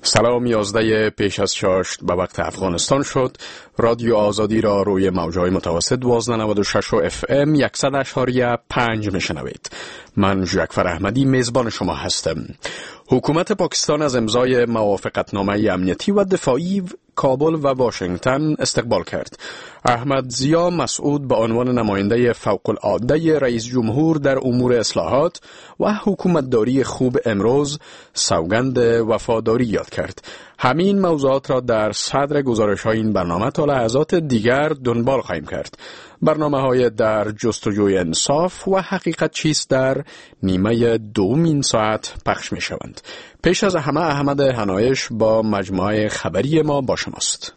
سلام، 11 پیش از 6 به وقت افغانستان شد. رادیو آزادی را روی موجهای متوسط 1296 و FM 100.5 میشنوید. من جعفر احمدی میزبان شما هستم. حکومت پاکستان از امضای موافقتنامه امنیتی و دفاعی کابل و واشنگتن استقبال کرد. احمد ضیا مسعود به عنوان نماینده فوق العاده رئیس جمهور در امور اصلاحات و حکومتداری خوب امروز سوگند وفاداری یاد کرد. همین موضوعات را در صدر گزارش‌های این برنامه تا لحظات دیگر دنبال خواهیم کرد. برنامه‌های در جستجوی انصاف و حقیقت چیست در نیمه دوم این ساعت پخش می‌شوند. پیش از همه احمد هنایش با مجموعه خبری ما با شماست.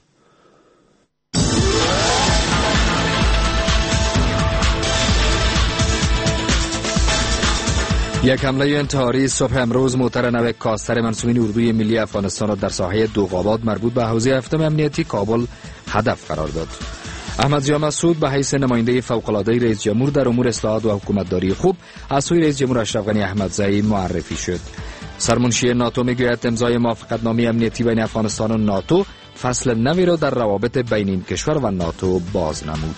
یک حمله انتحاری صبح امروز موتر نو کاستر منصوبین اردوی ملی افغانستان را در ساحه دوغاباد مربوط به حوزه هفتم امنیتی کابل هدف قرار داد. احمد ضیا مسعود به حیث نماینده فوق‌العاده رئیس جمهور در امور اصلاحات و حکومتداری خوب از سوی رئیس جمهور اشرف غنی احمدزئی معرفی شد. سرمنشی ناتو میگوید امضای موافقتنامه امنیتی بین افغانستان و ناتو فصل نوی را در روابط بین این کشور و ناتو باز نمود.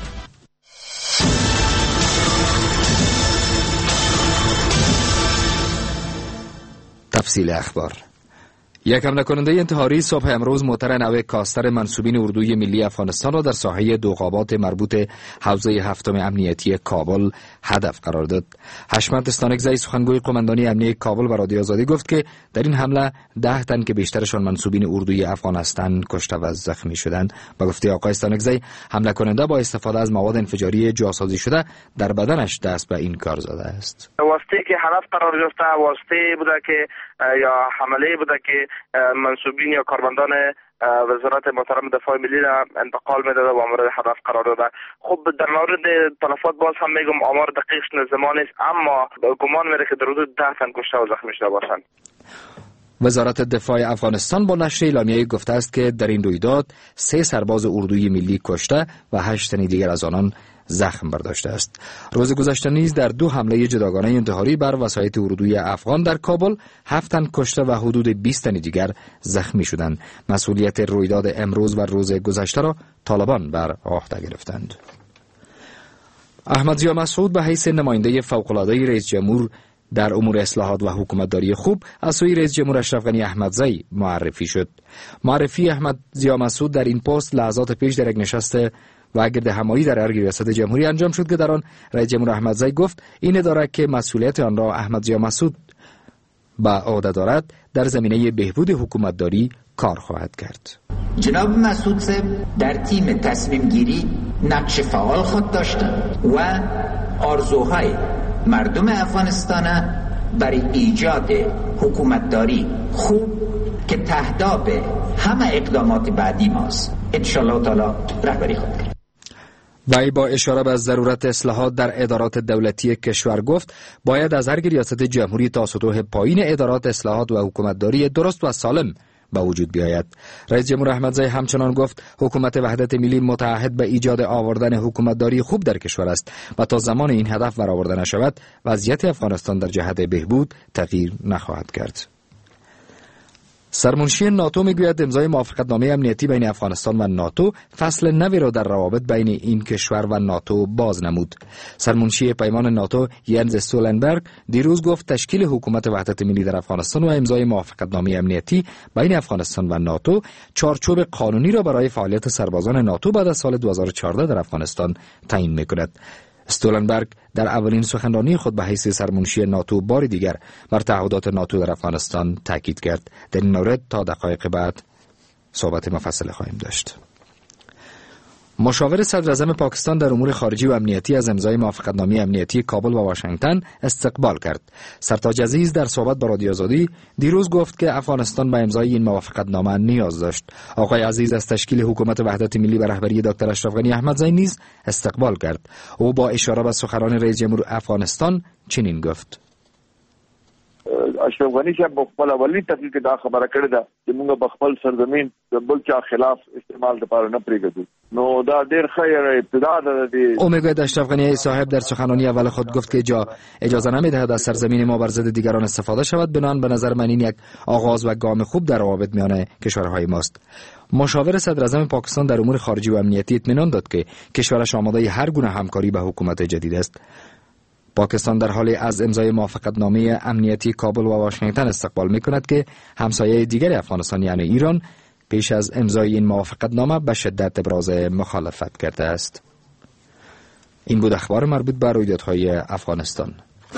تفصیل اخبار. یک حمله کننده انتحاری صبح امروز موتر نو کاستر منصوبین اردوی ملی افغانستان را در ساحه دوغابات مربوط حوزه هفتم امنیتی کابل هدف قرار داد. حشمت استانکزی سخنگوی قماندانی امنیتی کابل به رادیو آزادی گفت که در این حمله 10 تن که بیشترشان منصوبین اردوی افغان هستند کشته و زخمی شدند. با گفته آقای استانکزی حمله کننده با استفاده از مواد انفجاری جاسازی شده در بدنش دست به این کار زده است. واسطه که هدف قرار گرفته واسطه بوده که یا حمله بوده که منصوبین یا کارمندان وزارت محترم دفاع ملی را انتقال میداده و مورد هدف قرار داده. خب در مورد تلفات باز هم میگم آمار دقیق زمان است، اما گمان میره که در حدود 10 تن کشته و زخمی شده باشند. وزارت دفاع افغانستان با نشر اعلامیه‌ای گفته است که در این رویداد 3 سرباز اردوی ملی کشته و 8 تن دیگر از آنان زخم برداشته است. روز گذشته نیز در 2 حمله جداگانه انتحاری بر وسایط اردوی افغان در کابل 7 تن کشته و حدود 20 تن دیگر زخمی شدند. مسئولیت رویداد امروز و روز گذشته را طالبان بر عهده گرفتند. احمد ضیا مسعود به حیث نماینده فوق‌العاده رئیس جمهور در امور اصلاحات و حکومتداری خوب از سوی رئیس جمهور اشرف غنی احمدزئی معرفی شد. معرفی احمد ضیا مسعود در این پست لحظات پیش در یک نشست و گرد همایی در ارگ ریاست جمهوری انجام شد که در آن رئیس جمهور احمدزئی گفت این اداره که مسئولیت آن را احمد ضیا مسعود به عهده دارد در زمینه بهبود حکومتداری کار خواهد کرد. جناب مسعود صاحب در تیم تصمیم گیری نقش فعال خود داشتند و آرزوهای مردم افغانستان برای ایجاد حکومتداری خوب که تهداب همه اقدامات بعدی ماست انشالله تعالی رهبری خود کرد. وی با اشاره به ضرورت اصلاحات در ادارات دولتی کشور گفت باید از هر ریاست جمهوری تا سطوح پایین ادارات اصلاحات و حکومتداری درست و سالم به وجود بیاید. رئیس جمهور احمدزئی همچنان گفت حکومت وحدت ملی متعهد به ایجاد آوردن حکومتداری خوب در کشور است و تا زمان این هدف برآورده نشود وضعیت افغانستان در جهت بهبود تغییر نخواهد کرد. سرمنشی ناتو میگوید امضای موافقتنامه امنیتی بین افغانستان و ناتو فصل نوی را در روابط بین این کشور و ناتو باز نمود. سرمنشی پیمان ناتو ینز استولنبرگ دیروز گفت تشکیل حکومت وحدت ملی در افغانستان و امضای موافقتنامه امنیتی بین افغانستان و ناتو چارچوب قانونی را برای فعالیت سربازان ناتو بعد از سال 2014 در افغانستان تعیین میکند. استولنبرگ در اولین سخنرانی خود به حیث سرمنشی ناتو بار دیگر بر تعهدات ناتو در افغانستان تاکید کرد. در این مورد تا دقایق بعد صحبت مفصل خواهیم داشت. مشاور صدر اعظم پاکستان در امور خارجی و امنیتی از امضای موافقتنامه امنیتی کابل و واشنگتن استقبال کرد. سرتاج عزیز در صحبت با رادیو آزادی دیروز گفت که افغانستان به امضای این موافقتنامه نیاز داشت. آقای عزیز از تشکیل حکومت وحدت ملی به رهبری دکتر اشرف غنی احمدزئی نیز استقبال کرد. او با اشاره به سخنان رئیس جمهور افغانستان چنین گفت: اشرف غنی چې په خپل اولی تقریر کې دا خبره کړې ده چې موږ په خپل سرزمین د بل چا خلاف استعمال لپاره نه پریږدو. نو دا ډېر خیر ابتدا ده. او میگوید اشرف غنی صاحب در سخنرانی اول خود گفت که اجازه نمیدهد از سرزمین ما بر ضد دیگران استفاده شود. بنابراین به نظر من این یک آغاز و گام خوب در روابط میان کشورهای ماست. مشاور صدر اعظم پاکستان در امور خارجی و امنیتی اطمینان داد که کشورش آماده هر گونه همکاری با حکومت جدید است. پاکستان در حال از امضای موافقتنامه امنیتی کابل و واشنگتن استقبال می‌کند که همسایه دیگر افغانستان یعنی ایران پیش از امضای این موافقتنامه به شدت ابراز مخالفت کرده است. این بود اخبار مربوط به رویدادهای افغانستان.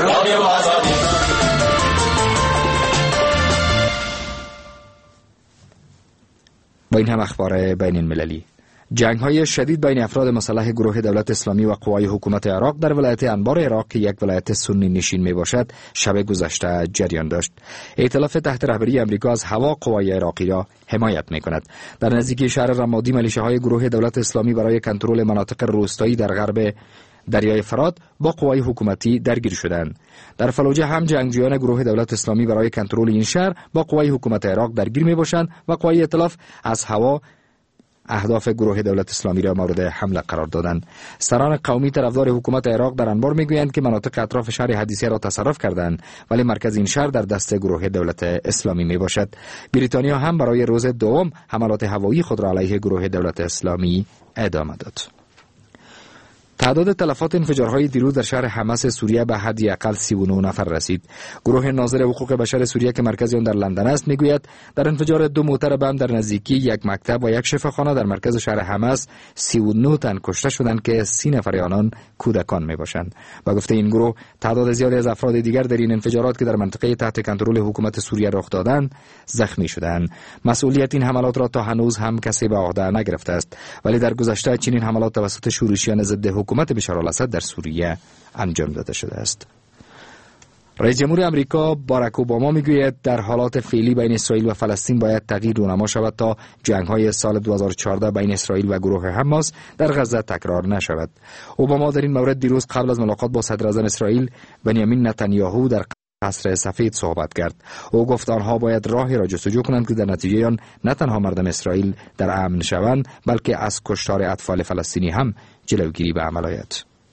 با این هم اخبار بین المللی. جنگ‌های شدید بین افراد مسلح گروه دولت اسلامی و قوای حکومت عراق در ولایت انبار عراق که یک ولایت سنی نشین میباشد شب گذشته جریان داشت. ائتلاف تحت رهبری امریکا از هوا قوای عراقی را حمایت می‌کند. در نزدیکی شهر رمادی ملیشه‌های گروه دولت اسلامی برای کنترل مناطق روستایی در غرب دریای فرات با قوای حکومتی درگیر شدند. در فلوجه هم جنگجویان گروه دولت اسلامی برای کنترل این شهر با قوای حکومت عراق درگیر میباشند و قوای ائتلاف از هوا اهداف گروه دولت اسلامی را مورد حمله قرار دادند. سران قومی طرفدار حکومت عراق در انبار میگویند که مناطق اطراف شهر حدیثیه را تصرف کردند ولی مرکز این شهر در دست گروه دولت اسلامی میباشد. بریتانیا هم برای روز دوم حملات هوایی خود را علیه گروه دولت اسلامی ادامه داد. تعداد تلفات انفجارهای دیروز در شهر حماس سوریه به حداقل 39 نفر رسید. گروه ناظر حقوق بشر سوریه که مرکز آن در لندن است میگوید در انفجار 2 موتر بم در نزدیکی یک مکتب و یک شفاخانه در مرکز شهر حماس 39 تن کشته شدند که 30 نفر آنان کودکان میباشند. با گفته این گروه تعداد زیادی از افراد دیگر در این انفجارات که در منطقه تحت کنترل حکومت سوریه رخ دادند زخمی شدند. مسئولیت این حملات را تا هنوز هم کسی به عهده نگرفته است ولی در گذشته چنین حملات توسط شورشیان ضد حکومت بشار الاسد در سوریه انجام داده شده است. رئیس جمهور آمریکا باراک اوباما میگوید در حالات فعلی بین اسرائیل و فلسطین باید تغییر رونما شود تا جنگ‌های سال 2014 بین اسرائیل و گروه حماس در غزه تکرار نشود. اوباما در این مورد دیروز قبل از ملاقات با صدر اعظم اسرائیل بنیامین نتانیاهو در قصر سفید صحبت کرد. او گفت آنها باید راهی را جستجو کنند که در نتیجه آن نه تنها مردم اسرائیل در امن شوند بلکه از کشتار اطفال فلسطینی هم جلوگیری به عمل آید.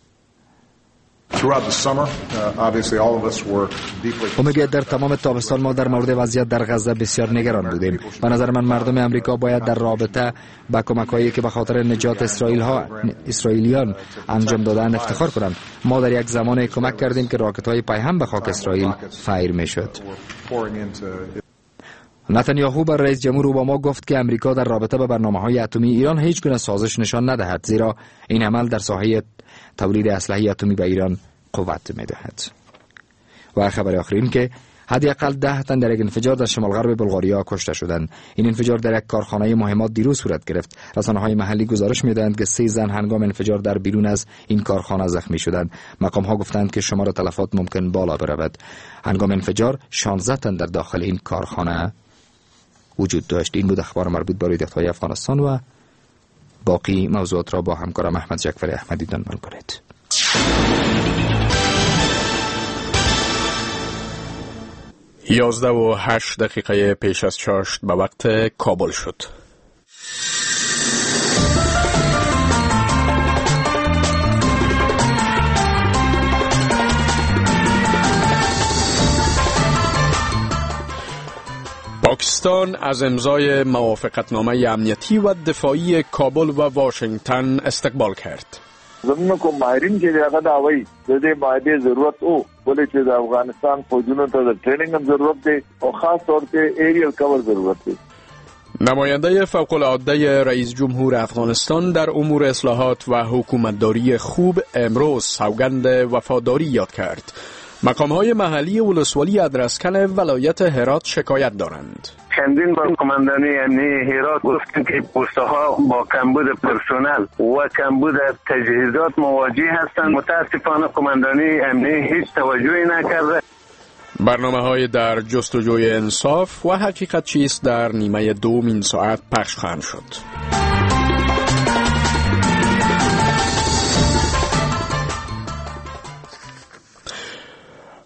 میگوید در تمام تابستان ما در مورد وضعیت در غزه بسیار نگران بودیم. به نظر من مردم امریکا باید در رابطه با کمک‌هایی که به خاطر نجات اسرائیلیان انجام دادن افتخار کنند. ما در یک زمان کمک کردیم که راکت‌های پیهم به خاک اسرائیل فایر میشد. نتانیاهو بر رئیس جمهور اوباما گفت که امریکا در رابطه با برنامه‌های اتمی ایران هیچ گونه سازش نشان ندهد زیرا این عمل در ساحه تولید اسلحه اتمی به ایران قوت می‌دهد. و خبر آخر این که حداقل 10 تن در یک انفجار در شمال غرب بلغاریا کشته شدند. این انفجار در یک کارخانه مهمات دیروز صورت گرفت. رسانه‌های محلی گزارش می‌دهند که 3 زن هنگام انفجار در بیرون از این کارخانه زخمی شدند. مقام‌ها گفتند که شمار تلفات ممکن بالا برود. هنگام انفجار 16 تن در داخل این کارخانه وجود داشت. این بود اخبار مربوط به رویدادهای افغانستان و باقی موضوعات را با همکارم احمد جعفر احمدی دنبال کنید. 11:08 پیش از چاشت به وقت کابل شد. پاکستان از امضای موافقتنامه امنیتی و دفاعی کابل و واشنگتن استقبال کرد. زمونږ کوم ماهرین چې هغه دا وایي د دې معاهدې ضرورت او ولې چې د افغانستان فوجونو ته د ټریننګ هم ضرورت دی او خاص طور په ایریل کور ضرورت دی. نماینده فوق‌العاده رئیس جمهور افغانستان در امور اصلاحات و حکومتداری خوب امروز سوگند وفاداری یاد کرد. مقام‌های محلی ولسوالی ادرسکن ولایت هرات شکایت دارند. چندین بار کماندانی امنیتی هرات گفتند که پست‌ها با کمبود پرسنل و کمبود تجهیزات مواجه هستند. متاسفانه کماندانی امنیتی هیچ توجهی نکرده. برنامه‌های در جستجوی انصاف و حقیقت چیست در نیمه دوم این ساعت پخش خواهند شد.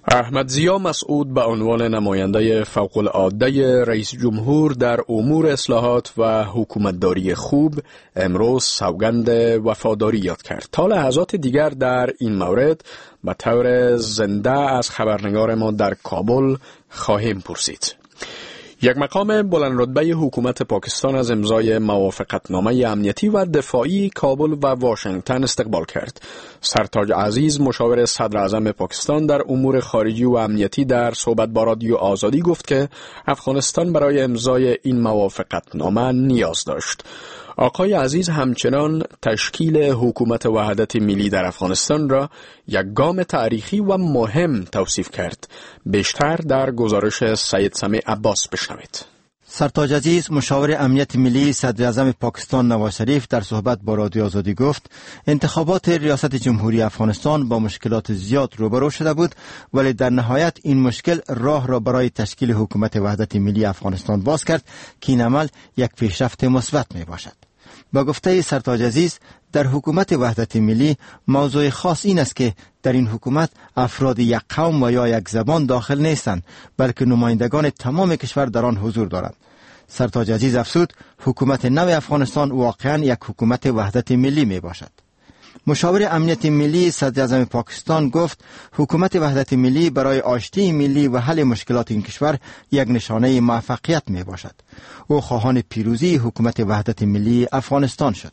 احمد ضیا مسعود به عنوان نماینده فوق‌العاده رئیس جمهور در امور اصلاحات و حکومتداری خوب امروز سوگند وفاداری یاد کرد. تا لحظات دیگر در این مورد به طور زنده از خبرنگار ما در کابل خواهیم پرسید. یک مقام بلند رتبه حکومت پاکستان از امضای موافقتنامه امنیتی و دفاعی کابل و واشنگتن استقبال کرد. سرتاج عزیز مشاور صدر اعظم پاکستان در امور خارجی و امنیتی در صحبت با رادیو آزادی گفت که افغانستان برای امضای این موافقتنامه نیاز داشت. آقای عزیز همچنان تشکیل حکومت وحدت ملی در افغانستان را یک گام تاریخی و مهم توصیف کرد. بیشتر در گزارش سید سمیع عباس بشنوید. سرتاج عزیز مشاور امنیت ملی صدر اعظم پاکستان نواز شریف در صحبت با رادیو آزادی گفت انتخابات ریاست جمهوری افغانستان با مشکلات زیاد روبرو شده بود، ولی در نهایت این مشکل راه را برای تشکیل حکومت وحدت ملی افغانستان باز کرد که این عمل یک پیشرفت مثبت می باشد. با گفته سرتاج عزیز در حکومت وحدت ملی موضوع خاص این است که در این حکومت افراد یک قوم و یا یک زبان داخل نیستند، بلکه نمایندگان تمام کشور در آن حضور دارند. سرتاج عزیز افزود حکومت نو افغانستان واقعا یک حکومت وحدت ملی می باشد. مشاور امنیت ملی صدر اعظم پاکستان گفت حکومت وحدت ملی برای آشتی ملی و حل مشکلات این کشور یک نشانه موفقیت می باشد. او خواهان پیروزی حکومت وحدت ملی افغانستان شد.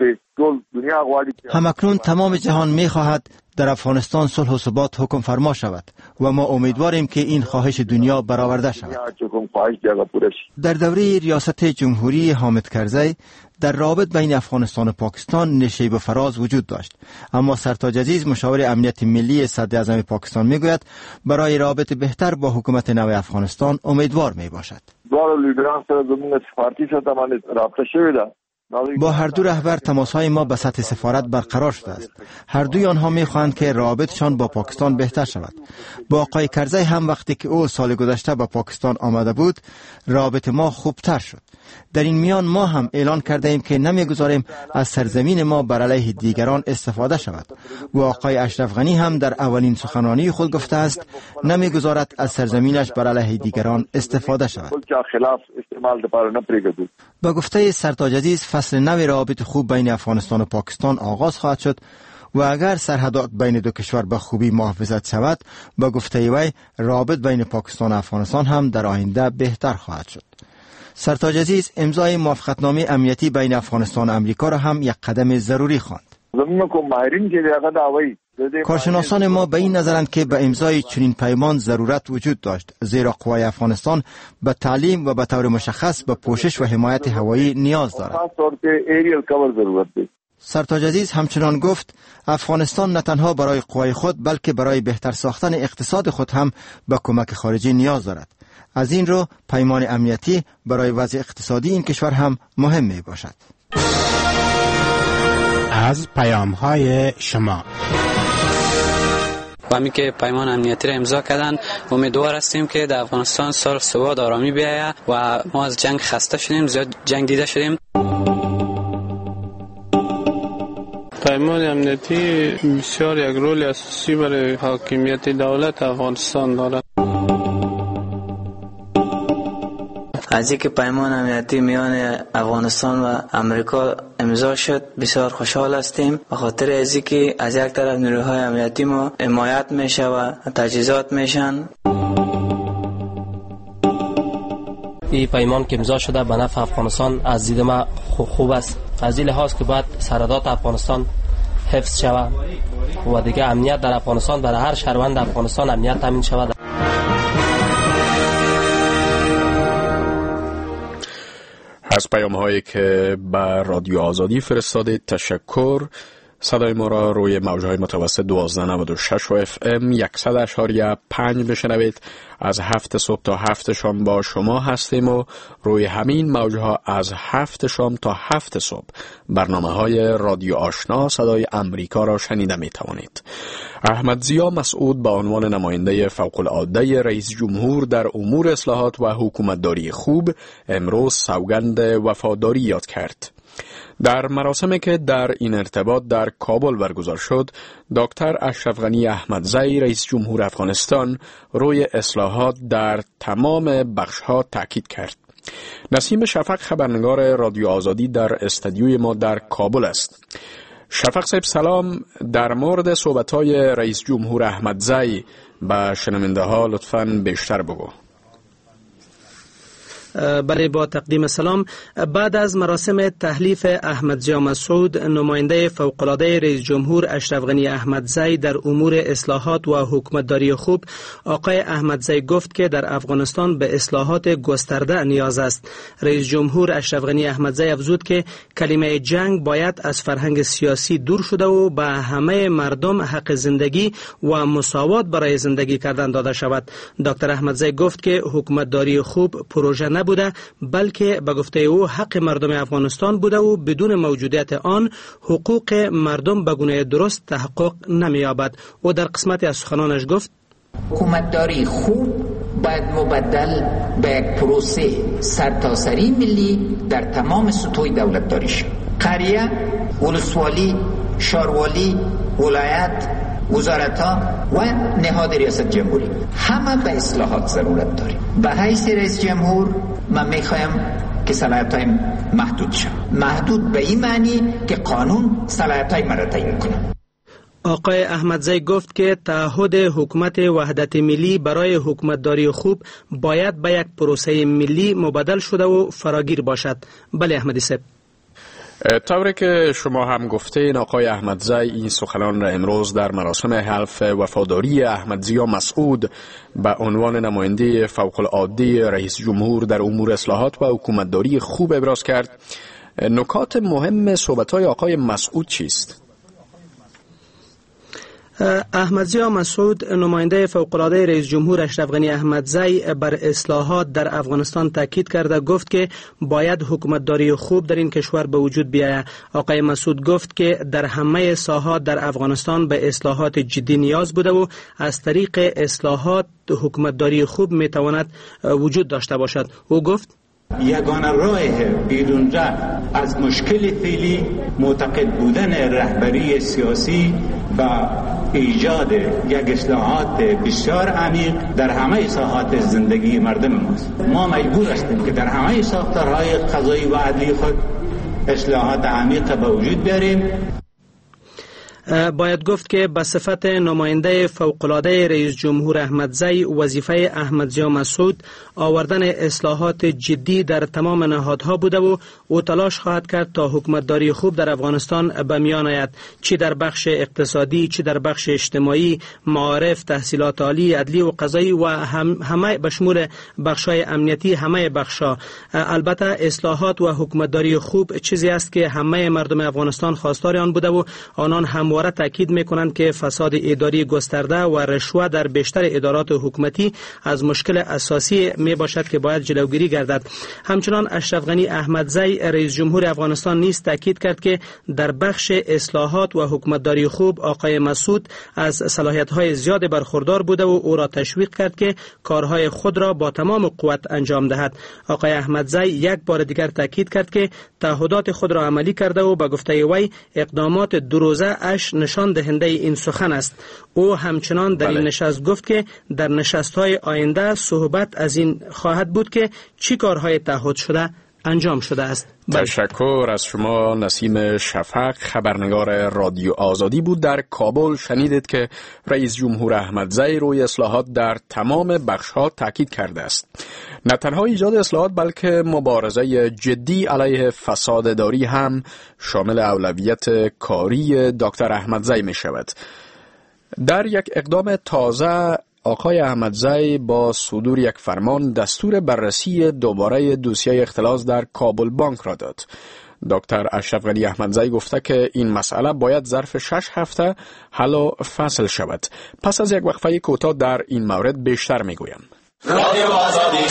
همکنون تمام جهان می خواهد در افغانستان صلح و ثبات حکم فرما شود و ما امیدواریم که این خواهش دنیا برآورده شود. در دوره ریاست جمهوری حامد کرزی در رابط بین افغانستان و پاکستان نشیب و فراز وجود داشت، اما سرتاج عزیز مشاور امنیت ملی صدر اعظم پاکستان میگوید برای رابط بهتر با حکومت نو افغانستان امیدوار می باشد. با هر دو رهبر تماس‌های ما به سطح سفارت برقرار شده است. هر دوی آنها می‌خواهند که روابطشان با پاکستان بهتر شود. با آقای کرزی هم وقتی که او سال گذشته به پاکستان آمده بود، روابط ما خوبتر شد. در این میان ما هم اعلان کرده ایم که نمیگذاریم از سرزمین ما بر علیه دیگران استفاده شود. و آقای اشرف غنی هم در اولین سخنرانی خود گفته است نمیگذارد از سرزمینش بر علیه دیگران استفاده شود. با گفته سرتاج عزیز فصل نو روابط خوب بین افغانستان و پاکستان آغاز خواهد شد و اگر سرحدات بین دو کشور به خوبی محافظت شود، با گفته وی روابط بین پاکستان و افغانستان هم در آینده بهتر خواهد شد. سرتاج عزیز امضای موافقتنامه امنیتی بین افغانستان و امریکا را هم یک قدم ضروری خواند. کارشناسان ما به این نظرند که به امضای چنین پیمان ضرورت وجود داشت، زیرا قوای افغانستان به تعلیم و به طور مشخص به پوشش و حمایت هوایی نیاز دارد. سرتاج عزیز همچنان گفت افغانستان نه تنها برای قوای خود بلکه برای بهتر ساختن اقتصاد خود هم به کمک خارجی نیاز دارد. از این رو پیمان امنیتی برای وضع اقتصادی این کشور هم مهم می باشد. از پیام‌های شما و همین که پیمان امنیتی را امضا کردن، امیدوار هستیم که در افغانستان صلح و ثبات آرامی بیاید و ما از جنگ خسته شدیم، زیاد جنگ دیده شدیم. پیمان امنیتی بسیار یک رول اساسی برای حاکمیت دولت افغانستان دارد. از اینکه پیمان امنیتی میان افغانستان و امریکا امضا شد بسیار خوشحال هستیم، به خاطر از اینکه از یک طرف نیروهای امنیتی ما حمایت میشه و تجهیزات میشن. این پیمان که امضا شده به نفع افغانستان از دید ما خوب است، از این لحاظ که باید سرحدات افغانستان حفظ شود و دیگه امنیت در افغانستان برای هر شهروند افغانستان امنیت تامین شود. از پیام‌هایی که به رادیو آزادی فرستاده تشکر. صدای ما را روی موج‌های متوسط 1296 و FM 100.5 بشنوید. از 7 صبح تا 7 شام با شما هستیم و روی همین موج‌ها از 7 شام تا 7 صبح برنامه‌های رادیو آشنا صدای امریکا را شنیده می‌توانید. احمد ضیا مسعود به عنوان نماینده فوق‌العاده رئیس جمهور در امور اصلاحات و حکومتداری خوب امروز سوگند وفاداری یاد کرد. در مراسمی که در این ارتباط در کابل برگزار شد، دکتر اشرف غنی احمدزی رئیس جمهور افغانستان روی اصلاحات در تمام بخش‌ها تاکید کرد. نسیم شفق خبرنگار رادیو آزادی در استودیوی ما در کابل است. شفق صاحب سلام، در مورد صحبت‌های رئیس جمهور احمدزی به شنونده ها لطفاً بیشتر بگو. برای با تقدیم سلام، بعد از مراسم تحلیف احمدزی مسعود، نماینده فوق‌العاده رئیس جمهور اشرف غنی احمدزی در امور اصلاحات و حکومتداری خوب، آقای احمدزی گفت که در افغانستان به اصلاحات گسترده نیاز است. رئیس جمهور اشرف غنی احمدزی افزود که کلمه جنگ باید از فرهنگ سیاسی دور شده و به همه مردم حق زندگی و مساوات برای زندگی کردن داده شود. دکتر احمدزی گفت که حکومتداری خوب پروژه نبوده، بلکه به گفته او حق مردم افغانستان بوده و بدون موجودیت آن حقوق مردم به گونه درست تحقق نمی‌یابد. او در قسمتی از سخنانش گفت: حکومتداری خوب باید مبدل به یک پروسه سرتاسری ملی در تمام سطوح دولتداری شد. قریه، ولسوالی، شاروالی، ولایت، وزارت‌ها و نهاد ریاست جمهوری همه به اصلاحات ضرورت داریم. به حیث رئیس جمهور من میخوایم که صلاحیت‌های محدود شد. محدود به این معنی که قانون صلاحیت‌های مرا تعیین کنه. آقای احمدزی گفت که تعهد حکومت وحدت ملی برای حکومتداری خوب باید به یک پروسه ملی مبادل شده و فراگیر باشد. بله احمدی صاحب. طوری که شما هم گفتین، آقای احمدزی این سخنان را امروز در مراسم حلف وفاداری احمدزی مسعود به عنوان نماینده فوق‌العاده رئیس جمهور در امور اصلاحات و حکومتداری خوب ابراز کرد. نکات مهم صحبت‌های آقای مسعود چیست؟ احمدزی مسعود، نماینده فوق‌العاده رئیس جمهور اشرف غنی احمدزی، بر اصلاحات در افغانستان تاکید کرده گفت که باید حکومتداری خوب در این کشور به وجود بیاید. آقای مسعود گفت که در همه ساحات در افغانستان به اصلاحات جدی نیاز بوده و از طریق اصلاحات حکومتداری خوب میتواند وجود داشته باشد. او گفت: یگانه راه بیرون رفت از مشکل فعلی معتقد بودن رهبری سیاسی و ایجاد یک اصلاحات بسیار عمیق در همه ساحات زندگی مردم ماست. ما مجبور هستیم که در همه ساختارهای قضایی و عدلی خود اصلاحات عمیق به وجود بیاریم. باید گفت که به صفت نماینده فوق‌العاده رئیس جمهور احمدزی، وظیفه احمدزی مسعود آوردن اصلاحات جدی در تمام نهادها بوده و او تلاش خواهد کرد تا حکومتداری خوب در افغانستان به میان آید، چی در بخش اقتصادی، چی در بخش اجتماعی، معارف، تحصیلات عالی، عدلی و قضایی و همه به شمول بخش‌های امنیتی، همه بخش‌ها. البته اصلاحات و حکومتداری خوب چیزی است که همه مردم افغانستان خواستار آن بوده و آنان همواره تاکید میکنند که فساد اداری گسترده و رشوه در بیشتر ادارات حکومتی از مشکل اساسی می باشد که باید جلوگیری گردد. همچنان اشرف غنی احمدزی رئیس جمهور افغانستان نیز تاکید کرد که در بخش اصلاحات و حکومتداری خوب آقای مسعود از صلاحیت‌های زیاد برخوردار بوده و او را تشویق کرد که کارهای خود را با تمام قوت انجام دهد. آقای احمدزی یک بار دیگر تاکید کرد که تعهدات خود را عملی کرده و به گفته وی اقدامات دو روزه اش نشان دهنده این سخن است. او همچنان در این نشست گفت که در نشست‌های آینده صحبت از این خواهد بود که چی کارهای تعهد شده انجام شده است. تشکر از شما نسیم شفق، خبرنگار رادیو آزادی بود در کابل. شنیدید که رئیس جمهور احمدزی روی اصلاحات در تمام بخش‌ها تاکید کرده است. نه تنها ایجاد اصلاحات بلکه مبارزه جدی علیه فساد اداری هم شامل اولویت کاری دکتر احمدزی می شود. در یک اقدام تازه آقای احمدزی با صدور یک فرمان دستور بررسی دوباره دوسیه اختلاس در کابل بانک را داد. دکتر اشرف غنی احمدزی گفته که این مسئله باید ظرف 6 هفته حل و فصل شود. پس از یک وقفه کوتاه در این مورد بیشتر میگویم. رادیو آزادی.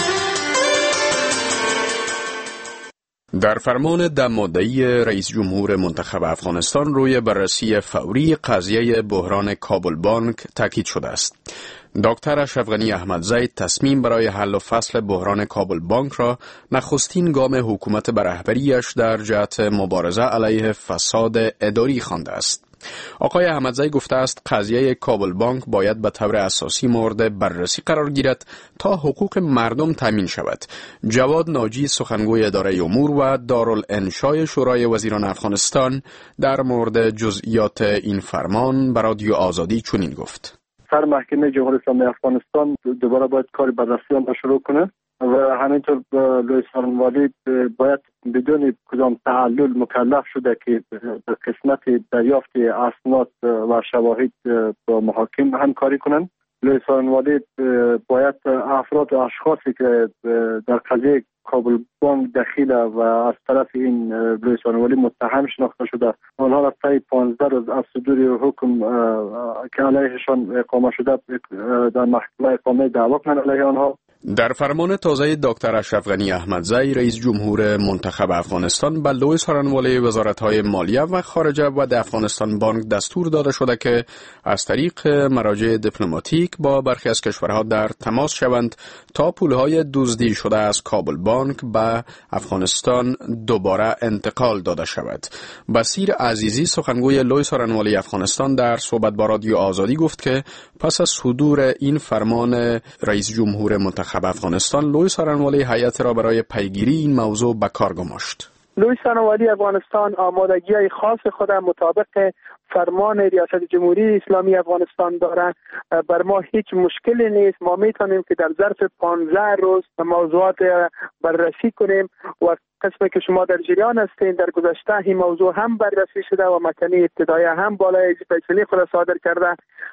در فرمان دماده‌ای رئیس جمهور منتخب افغانستان روی بررسی فوری قضیه بحران کابل بانک تاکید شده است. دکتر اشرف غنی احمدزی تصمیم برای حل و فصل بحران کابل بانک را نخستین گام حکومت به رهبری‌اش در جهت مبارزه علیه فساد اداری خوانده است. آقای احمدزی گفته است قضیه کابل بانک باید به طور اساسی مورد بررسی قرار گیرد تا حقوق مردم تامین شود. جواد ناجی سخنگوی اداره امور و دارالانشای شورای وزیران افغانستان در مورد جزئیات این فرمان به رادیو آزادی چنین گفت: سر محکمه جمهوری اسلامی افغانستان دوباره باید کار بررسی آن را شروع کنه و همینطور لوی سارنوالی باید بدون کدام تعلل مکلف شده که در قسمت دریافت اسناد و شواهد با محاکم همکاری کنند. لوی سارنوالی باید افراد و اشخاصی که در قضیه کابل بانک دخیله و از طرف این لوی سارنوالی متهم شناخته شده، آنها را طی 15 روز از صدور حکم که علیهشان اقامه شده در محکمه اقامه دعوا کنند علیه آنها. در فرمان تازه دکتر اشرف غنی احمدزی رئیس جمهور منتخب افغانستان به لوی سارنوالی وزارت‌های مالیه و خارجه و د افغانستان بانک دستور داده شده که از طریق مراجع دیپلماتیک با برخی از کشورها در تماس شوند تا پولهای دزدی شده از کابل بانک به افغانستان دوباره انتقال داده شود. بصیر عزیزی سخنگوی لوی سارنوالی افغانستان در صحبت با رادیو آزادی گفت که پس از صدور این فرمان رئیس جمهور منتخب افغانستان، لوی سارنوالی هیئت را برای پیگیری این موضوع به کار گماشت. لوی سارنوالی افغانستان آمادگی خاص خود مطابق فرمان ریاست جمهوری اسلامی افغانستان داره. بر ما هیچ مشکلی نیست. ما میتونیم که در ظرف 15 روز موضوعات بررسی کنیم و قسمی که شما در جریان هستین در گذشته این موضوع هم بررسی شده و محکمه ابتدایی هم بالای فیصله خود صادر کرده.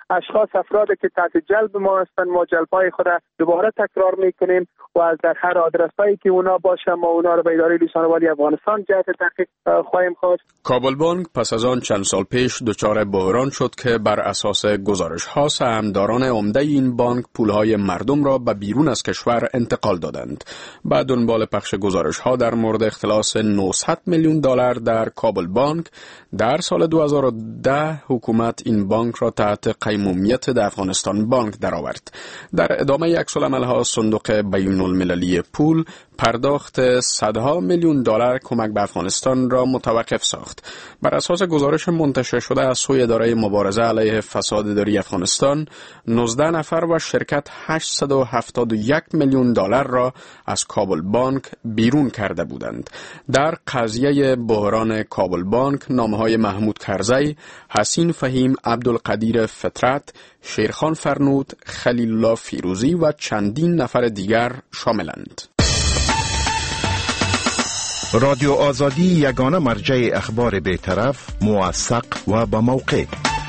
افرادی که تحت جلب ما هستند ما جلبهای خود دوباره تکرار میکنیم و از در هر آدرسایی که اونا باشه ما اونا رو به اداره لوی سارنوالی افغانستان جهت تحقیق خواهیم خواست. کابل بانک پس از آن چند سال پیش دچار بحران شد که بر اساس گزارش ها سهامداران عمده این بانک پولهای مردم را به بیرون از کشور انتقال دادند. بعد دنبال پخش گزارش ها در مورد اختلاس 900 میلیون دلار در کابل بانک در سال 2010 حکومت این بانک را تحت قیمومیت در افغانستان بانک درآورد. در ادامه عکس‌العمل ها صندوق بین المللی پول پرداخت صدها میلیون دلار کمک به افغانستان را متوقف ساخت. بر اساس گزارش منتشر شده از سوی اداره مبارزه علیه فساد اداری افغانستان، 19 نفر و شرکت 871 میلیون دلار را از کابل بانک بیرون کرده بودند. در قضیه بحران کابل بانک نامهای محمود کرزی، حسین فهیم، عبدالقدیر فطرت، شیرخان فرنود، خلیل الله فیروزی و چندین نفر دیگر شاملند. رادیو آزادی یگانه مرجع اخبار بی‌طرف، موثق و با موقع.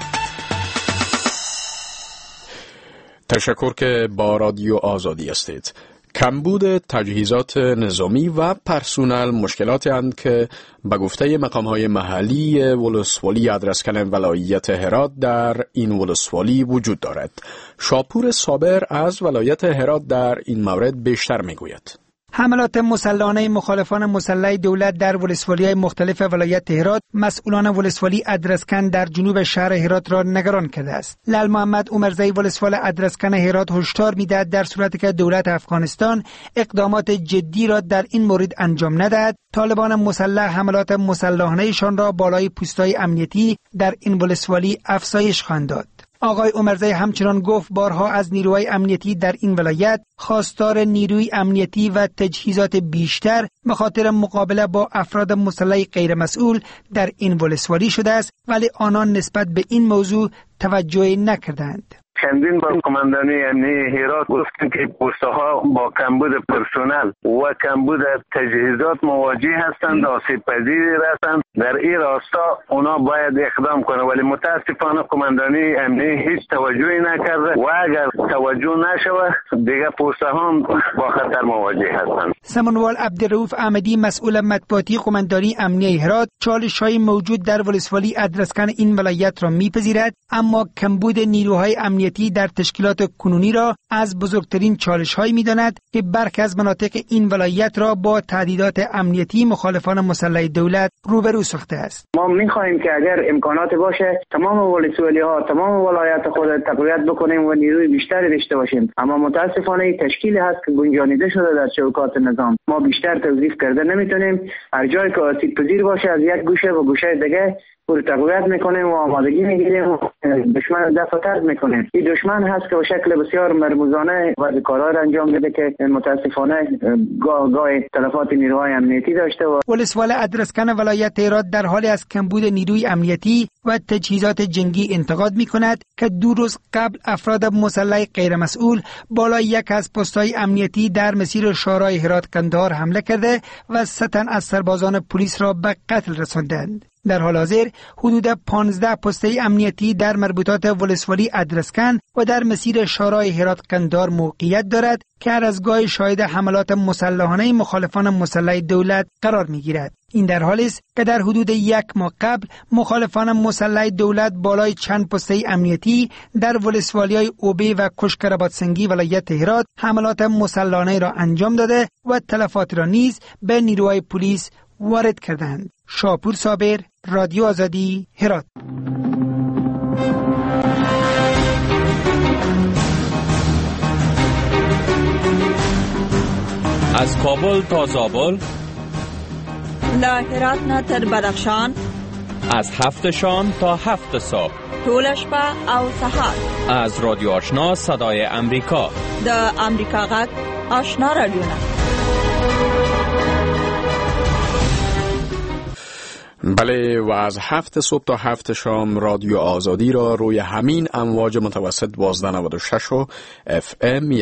تشکر که با رادیو آزادی هستید. کمبود تجهیزات نظامی و پرسونل مشکلاتی اند که به گفته مقام‌های محلی ولسوالی ادرسکن ولایت هرات در این ولسوالی وجود دارد. شاپور صابر از ولایت هرات در این مورد بیشتر میگوید. حملات مسلحانه مخالفان مسلح دولت در ولسوالی‌های مختلف ولایت هرات مسئولان ولسوالی ادرسکن در جنوب شهر هرات را نگران کرده است. لال محمد عمرزی ولسوال ادرسکن هرات هشدار می‌دهد در صورتی که دولت افغانستان اقدامات جدی را در این مورد انجام ندهد، طالبان مسلح حملات مسلحانه‌شان را بالای پست‌های امنیتی در این ولسوالی افزایش خواهند داد. آقای عمرزی همچنان گفت بارها از نیروهای امنیتی در این ولایت خواستار نیروی امنیتی و تجهیزات بیشتر به خاطر مقابله با افراد مسلح غیر مسئول در این ولسوالی شده است، ولی آنان نسبت به این موضوع توجه نکردند. چندین بار کماندانی امنیتی هرات گفتن که پست‌ها با کمبود پرسنل و کمبود تجهیزات مواجه هستند، آسیب پذیر هستند. در این راستا اونا باید اقدام کنه، ولی متاسفانه کماندانی امنیتی هیچ توجهی نکرده و اگر توجه نشود دیگه پست‌ها با خطر مواجه هستند. سمنوال عبدالرؤوف احمدی مسئول مطبوعاتی قماندانی امنیه هرات چالش‌های موجود در ولسوالی ادرسکن این ولایت را می‌پذیرد، اما کمبود نیروهای امنیتی در تشکیلات کنونی را از بزرگترین چالش‌هایی می‌داند که برخی از مناطق این ولایت را با تهدیدات امنیتی مخالفان مسلح دولت روبرو ساخته است. ما می‌خواهیم که اگر امکانات باشه تمام ولسوالی‌ها تمام ولایت خود تقویت بکنیم و نیروی بیشتری داشته باشیم، اما متاسفانه این تشکیلی هست که گنجانیده شده در چوکات نظام. ما بیشتر توظیف کرده نمیتونیم. هر جایی که آسیب پذیر باشه از یک گوشه و گوشه دیگه پر تقویت میکنیم و آمادگی میگیریم و دشمن دفع طرد میکنیم. این دشمن هست که به شکل بسیار مرموزانه و کارها را انجام میده که متاسفانه گاه تلفات نیروهای امنیتی داشته. و ولسوال ادرسکن ولایت هرات در حال از کمبود نیروی امنیتی و تجهیزات جنگی انتقاد میکند که 2 روز قبل افراد مسلح غیر مسئول بالای یک از پست‌های امنیتی در مسیر شورای هرات قندهار حمله کرده و 3 تن از سربازان پلیس را به قتل رساندند. در حال حاضر حدود 15 پسته امنیتی در مربوطات ولسوالی ادرسکن و در مسیر شورای هرات قندهار موقعیت دارد که هر از گاه شاهد حملات مسلحانه مخالفان مسلح دولت قرار می‌گیرد. این در حالی است که در حدود 1 ماه قبل مخالفان مسلح دولت بالای چند پسته امنیتی در ولسوالی‌های اوبی و کشکرآبادسنگی ولایت هرات حملات مسلحانه را انجام داده و تلفات را نیز به نیروهای پلیس وارد کردند. شاپور صابر، رادیو آزادی، هرات. از کابل تا زابل، له هرات نه تر بدخشان، از 7 شام تا 7 صبح، ټول شپه او سهار. از رادیو آشنا صدای امریکا، د امریکا غږ آشنا رادیو. بله، و از 7 صبح تا 7 شام رادیو آزادی را روی همین امواج متوسط 1296 و FM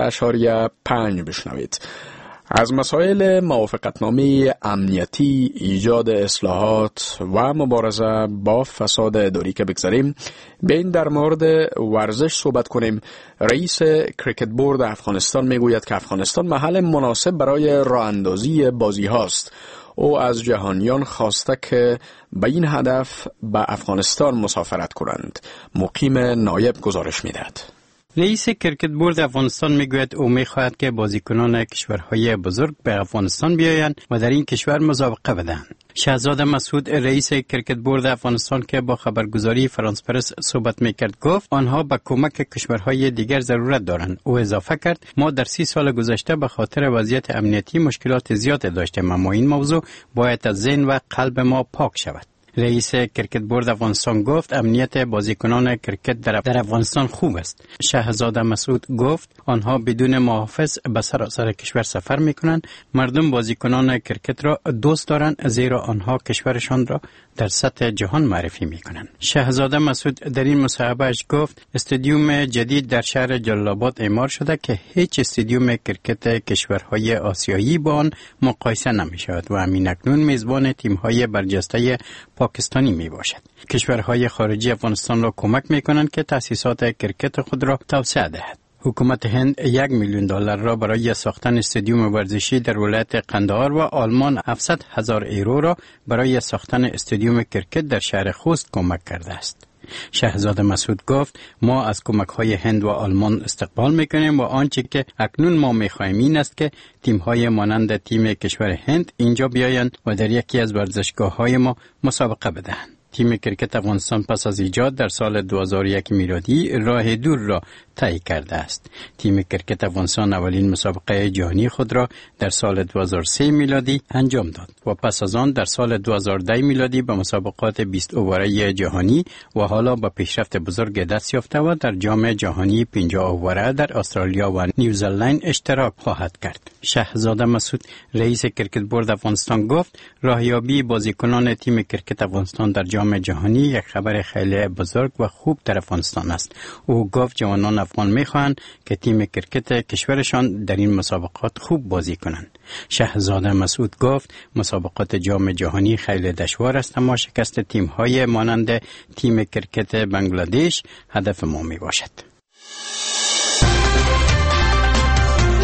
100.5 بشنوید. از مسائل موافقتنامه امنیتی، ایجاد اصلاحات و مبارزه با فساد اداری که بگذاریم، بین در مورد ورزش صحبت کنیم. رئیس کریکت بورد افغانستان میگوید که افغانستان محل مناسب برای راه اندازی بازی هاست. او از جهانیان خواسته که به این هدف به افغانستان مسافرت کنند. مقیم نایب گزارش میدهد. رئیس کریکت بورد افغانستان میگوید او میخواهد که بازیکنان کشورهای بزرگ به افغانستان بیایند و در این کشور مسابقه بدهند. شهزاده مسعود رئیس کریکت بورد افغانستان که با خبرگزاری فرانس پرس صحبت میکرد گفت آنها به کمک کشورهای دیگر ضرورت دارند. او اضافه کرد ما در 30 سال گذشته به خاطر وضعیت امنیتی مشکلات زیاد داشتیم، اما این موضوع باید از ذهن و قلب ما پاک شود. رئیس کریکت بورد افغانستان گفت امنیت بازیکنان کریکت در افغانستان خوب است. شهزاده مسعود گفت آنها بدون محافظ به سراسر کشور سفر میکنند. مردم بازیکنان کریکت را دوست دارند زیرا آنها کشورشان را در سطح جهان معرفی میکنند. شهزاده مسعود در این مصاحبهش گفت استادیوم جدید در شهر جلال آباد اعمار شده که هیچ استادیوم کریکت کشورهای آسیایی با آن مقایسه نمیشود و همین اکنون میزبان تیم‌های برجسته پاکستانی می باشد. کشورهای خارجی افغانستان را کمک می کنند که تأسیسات کرکت خود را توسعه دهد. حکومت هند $1 میلیون را برای ساختن استادیوم ورزشی در ولایت قندهار و آلمان 700,000 یورو را برای ساختن استادیوم کرکت در شهر خوست کمک کرده است. شهزاده مسعود گفت ما از کمک‌های هند و آلمان استقبال می‌کنیم و آنچه که اکنون ما می‌خواهیم این است که تیم‌های مانند تیم کشور هند اینجا بیایند و در یکی از ورزشگاه‌های ما مسابقه بدهند. تیم کرکت افغانستان پس از ایجاد در سال 2001 میلادی راه دور را طی کرده است. تیم کرکت افغانستان اولین مسابقه جهانی خود را در سال 2003 میلادی انجام داد و پس از آن در سال 2010 میلادی به مسابقات 20 اووره جهانی و حالا با پیشرفت بزرگ دست یافته و در جام جهانی 50 اووره در استرالیا و نیوزلند اشتراک خواهد کرد. شهزاده مسعود رئیس کرکت بورد افغانستان گفت راهیابی بازیکنان تیم کرکت افغانستان در جام جهانی یک خبر خیلی بزرگ و خوب در افغانستان است. او گفت جوانان افغان میخواهند که تیم کرکت کشورشان در این مسابقات خوب بازی کنند. شهزاده مسعود گفت مسابقات جام جهانی خیلی دشوار است اما شکست تیم‌های مانند تیم کرکت بنگلادش هدف ما می باشد.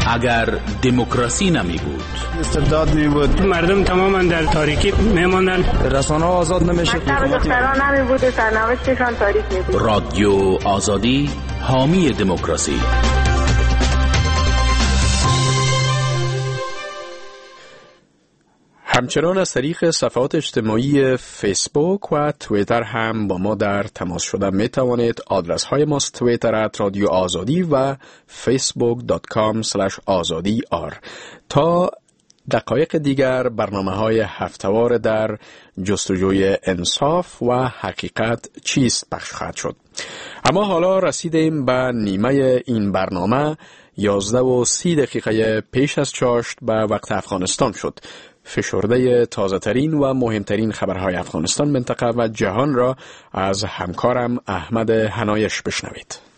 اگر دموکراسی نمی بود، استبداد می بود، مردم تماما در تاریکی می ماندن، رسانه آزاد نمیشه، دختران نمی بود، سرنوشتشان تاریک می بود. رادیو آزادی حامی دموکراسی. همچنان از طریق صفحات اجتماعی فیسبوک و توییتر هم با ما در تماس شدن می توانید. آدرس های ماست توییتر @رادیو آزادی و facebook.com/azadi_r. تا دقایق دیگر برنامه های هفته‌وار در جستجوی انصاف و حقیقت چیست پخش خواهد شد. اما حالا رسیدیم به نیمه این برنامه. 11:30 پیش از چاشت به وقت افغانستان شد. فشرده تازه ترین و مهمترین خبرهای افغانستان، منطقه و جهان را از همکارم احمد هنایش بشنوید.